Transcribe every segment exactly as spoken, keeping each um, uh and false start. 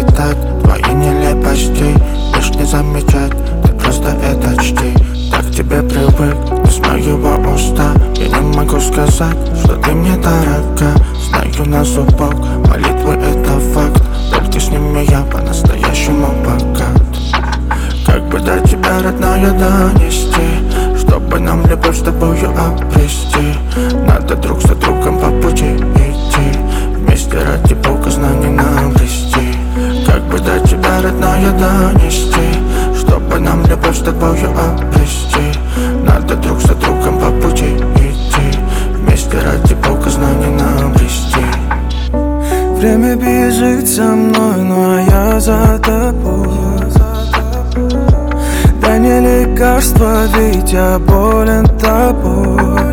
так твои нелепости лишь не замечать, ты просто это чти. Так к тебе привык, без моего уста я не могу сказать, что ты мне дорога. Знаю на зубок, молитвы это факт, только с ними я по-настоящему богат. Как бы до тебя, родная, донести, чтобы нам любовь с тобою обрести. Надо друг за другом по пути идти, вместе ради Бога знаний нам обрести. Как бы до тебя, родная, донести, чтобы нам любовь с тобою обрести. Надо друг за другом по пути идти, вместе ради Бога знаний нам обрести. Время бежит со мной, но я за тобой. Дай мне лекарство, ведь я болен тобой.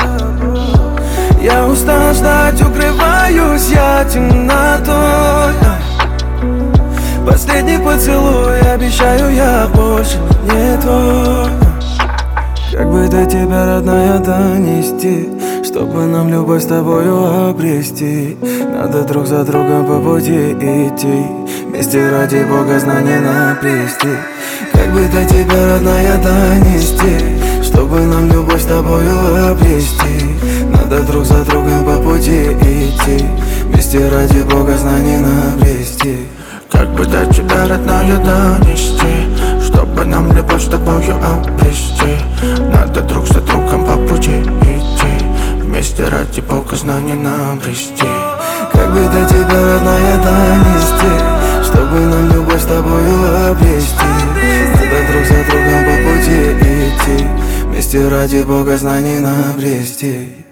Я устал ждать, укрываюсь я темнотой. Последний поцелуй, обещаю, я больше не твой. Как бы до тебя, родная, донести, чтобы нам любовь с тобою обрести. Надо друг за другом по пути идти, вместе ради Бога знаний наплести. Как бы до тебя, родная, донести, чтобы нам любовь с тобою обрести. Надо друг за другом по пути идти, вместе ради Бога знаний наплести. Как бы до тебя, родная, донести, чтобы нам любовь с тобою обрести. Надо друг за другом по пути идти, вместе ради Бога знаний нам обрести. Как бы до тебя, родная, донести, чтобы нам любовь с тобою обрести. Надо друг за другом по пути идти, вместе ради Бога знаний нам обрести.